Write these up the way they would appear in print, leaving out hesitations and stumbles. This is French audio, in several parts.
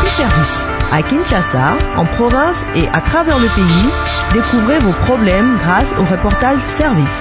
services. À Kinshasa, en province et à travers le pays, découvrez vos problèmes grâce au reportage service.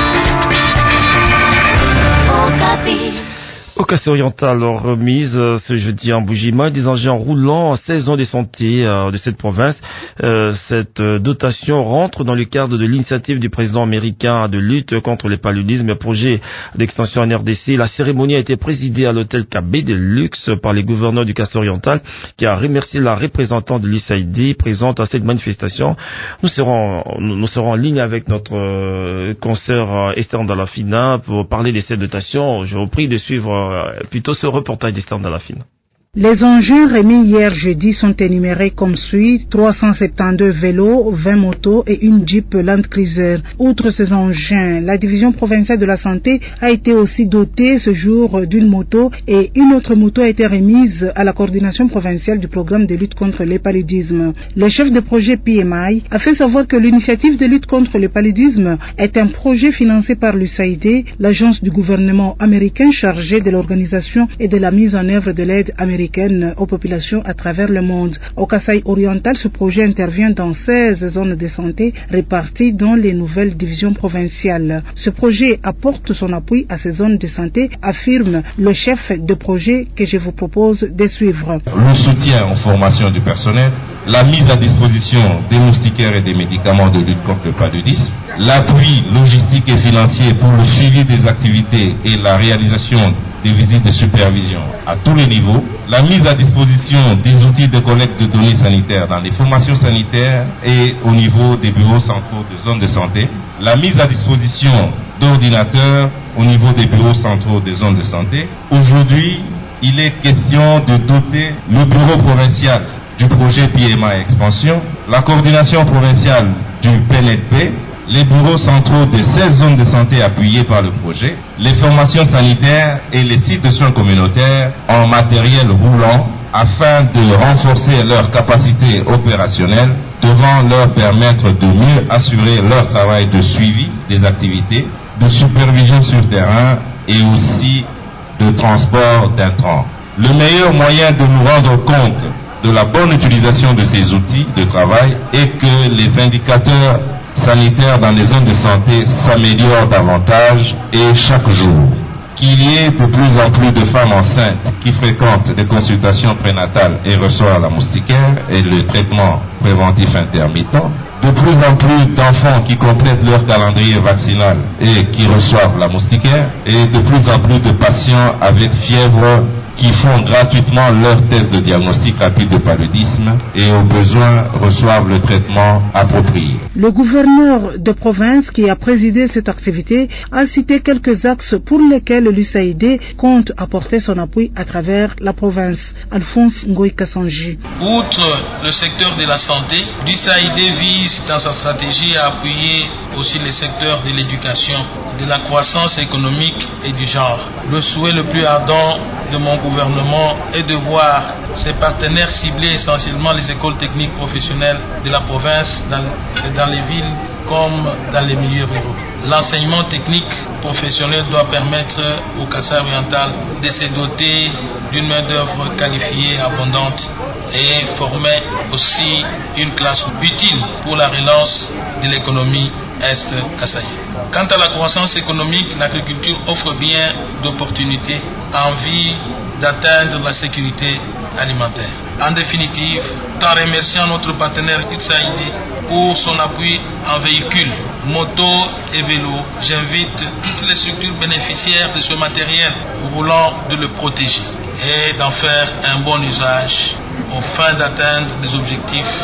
Au Kassai oriental, remise ce jeudi en Mbuji-Mayi des engins roulants en saison de santé de cette province. Cette dotation rentre dans le cadre de l'initiative du président américain de lutte contre le paludisme, projet d'extension en RDC. La cérémonie a été présidée à l'hôtel KB de Luxe par les gouverneurs du Kassai oriental, qui a remercié la représentante de l'USAID présente à cette manifestation. Nous serons en ligne avec notre consoeur Esther Ndalafina pour parler de cette dotation. Je vous prie de suivre plutôt ce reportage d'Esther Ndalafina. Les engins remis hier jeudi sont énumérés comme suit: 372 vélos, 20 motos et une Jeep Land Cruiser. Outre ces engins, la division provinciale de la santé a été aussi dotée ce jour d'une moto et une autre moto a été remise à la coordination provinciale du programme de lutte contre le paludisme. Le chef de projet PMI a fait savoir que l'initiative de lutte contre le paludisme est un projet financé par l'USAID, l'agence du gouvernement américain chargée de l'organisation et de la mise en œuvre de l'aide américaine aux populations à travers le monde. Au Kassai oriental, ce projet intervient dans 16 zones de santé réparties dans les nouvelles divisions provinciales. Ce projet apporte son appui à ces zones de santé, affirme le chef de projet que je vous propose de suivre. Le soutien en formation du personnel, la mise à disposition des moustiquaires et des médicaments de lutte contre le paludisme, l'appui logistique et financier pour le suivi des activités et la réalisation des visites de supervision à tous les niveaux, la mise à disposition des outils de collecte de données sanitaires dans les formations sanitaires et au niveau des bureaux centraux de zones de santé, la mise à disposition d'ordinateurs au niveau des bureaux centraux des zones de santé. Aujourd'hui, il est question de doter le bureau provincial du projet PMI Expansion, la coordination provinciale du PNEDP, les bureaux centraux des 16 zones de santé appuyées par le projet, les formations sanitaires et les sites de soins communautaires en matériel roulant afin de renforcer leur capacité opérationnelle, devant leur permettre de mieux assurer leur travail de suivi des activités, de supervision sur terrain et aussi de transport d'intrants. Le meilleur moyen de nous rendre compte de la bonne utilisation de ces outils de travail est que les indicateurs sanitaires dans les zones de santé s'améliorent davantage et chaque jour. Qu'il y ait de plus en plus de femmes enceintes qui fréquentent des consultations prénatales et reçoivent la moustiquaire et le traitement préventif intermittent. De plus en plus d'enfants qui complètent leur calendrier vaccinal et qui reçoivent la moustiquaire. Et de plus en plus de patients avec fièvre qui font gratuitement leur test de diagnostic rapide de paludisme et au besoin reçoivent le traitement approprié. Le gouverneur de province qui a présidé cette activité a cité quelques axes pour lesquels l'USAID compte apporter son appui à travers la province. Alphonse Ngoï Kassanji. Outre le secteur de la santé, l'USAID vise dans sa stratégie à appuyer aussi les secteurs de l'éducation, de la croissance économique et du genre. Le souhait le plus ardent de mon gouvernement est de voir ses partenaires cibler essentiellement les écoles techniques professionnelles de la province dans les villes comme dans les milieux ruraux. L'enseignement technique professionnel doit permettre au Kassai oriental de se doter d'une main-d'œuvre qualifiée, abondante et former aussi une classe utile pour la relance de l'économie est-Kassai. Quant à la croissance économique, l'agriculture offre bien d'opportunités en vue d'atteindre la sécurité alimentaire. En définitive, en remerciant notre partenaire USAID pour son appui en véhicules, motos et vélos, j'invite toutes les structures bénéficiaires de ce matériel roulant de le protéger et d'en faire un bon usage afin d'atteindre les objectifs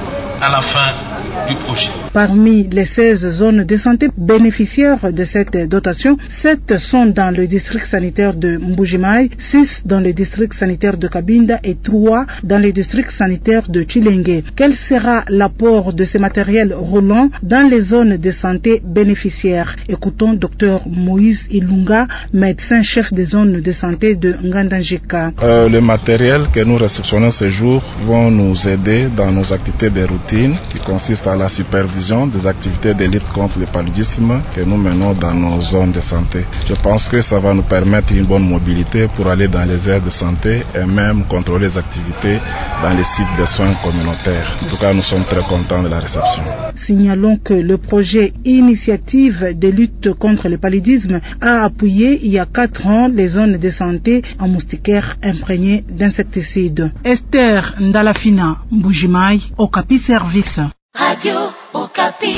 à la fin du projet. Parmi les 16 zones de santé bénéficiaires de cette dotation, 7 sont dans le district sanitaire de Mbuji-Mayi, 6 dans le district sanitaire de Kabinda et 3 dans le district sanitaire de Chilenge. Quel sera l'apport de ces matériels roulants dans les zones de santé bénéficiaires? Écoutons Dr Moïse Ilunga, médecin chef des zones de santé de Ngandanjika. Le matériel que nous réceptionnons ce jour vont nous aider dans nos activités de routine qui consistent consiste à la supervision des activités de lutte contre le paludisme que nous menons dans nos zones de santé. Je pense que ça va nous permettre une bonne mobilité pour aller dans les aires de santé et même contrôler les activités dans les sites de soins communautaires. En tout cas, nous sommes très contents de la réception. Signalons que le projet Initiative de lutte contre le paludisme a appuyé il y a 4 ans les zones de santé en moustiquaires imprégnées d'insecticides. Esther Ndalafina, Mbujimai, Okapi Service. Radio Okapi.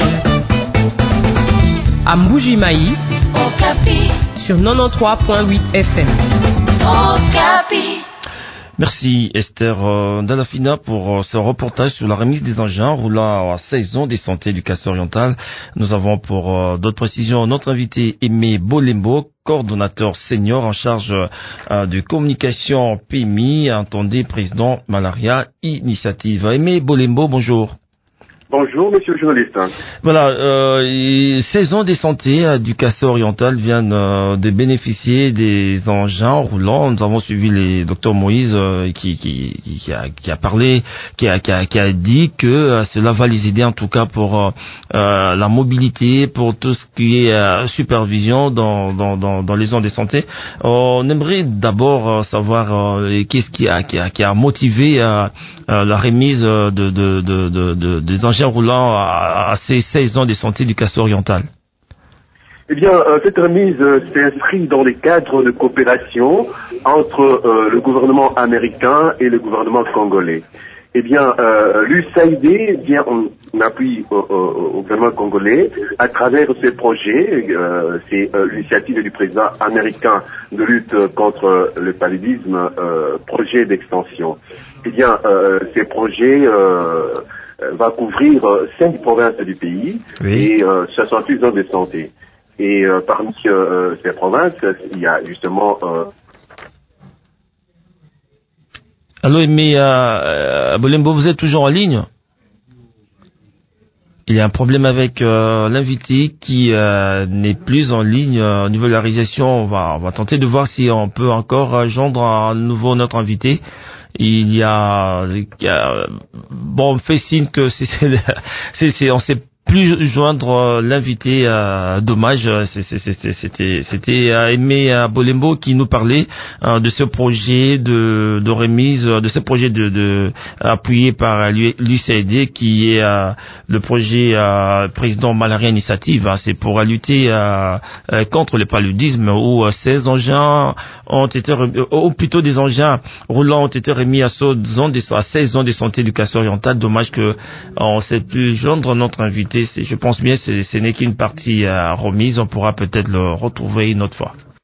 À Mbujimai, Okapi. Sur 93.8 FM. Okapi. Merci Esther Ndalafina pour ce reportage sur la remise des engins roulant à saison des santé du Kassai oriental. Nous avons pour d'autres précisions notre invité Aimé Bolembo, coordonnateur senior en charge de communication PMI, entendez président Malaria Initiative. Aimé Bolembo, bonjour. Bonjour, monsieur le journaliste. Voilà, saison des santé du Kassai oriental viennent de bénéficier des engins roulants. Nous avons suivi les docteur Moïse qui a parlé, qui a dit que cela va les aider en tout cas pour la mobilité, pour tout ce qui est supervision dans les zones de santé. On aimerait d'abord savoir qu'est-ce qui a motivé la remise des engins roulant à ces 16 ans de santé du Kassai oriental. Eh bien, cette remise s'inscrit dans les cadres de coopération entre le gouvernement américain et le gouvernement congolais. Eh bien, l'USAID vient en appui au gouvernement congolais à travers ces projets. C'est l'initiative du président américain de lutte contre le paludisme, projet d'extension. Eh bien, ces projets va couvrir 5 provinces du pays, oui, et 68 zones de santé. Et parmi ces provinces, il y a justement... Allô, Aimé Bolembo, vous êtes toujours en ligne? Il y a un problème avec l'invité qui n'est plus en ligne au niveau de la réalisation. On va tenter de voir si on peut encore joindre à nouveau notre invité. Il y a bon, on fait signe que on sait plus joindre l'invité, dommage, c'était Aimé Bolembo qui nous parlait de ce projet de remise, de ce projet de appuyé par l'USAID qui est le projet président Malaria Initiative. C'est pour lutter contre le paludisme où 16 engins ont été ou plutôt des engins roulants ont été remis à 16 zones de santé du Kassai oriental. Dommage que on sait plus joindre notre invité. Je pense bien que ce n'est qu'une partie remise. On pourra peut-être le retrouver une autre fois.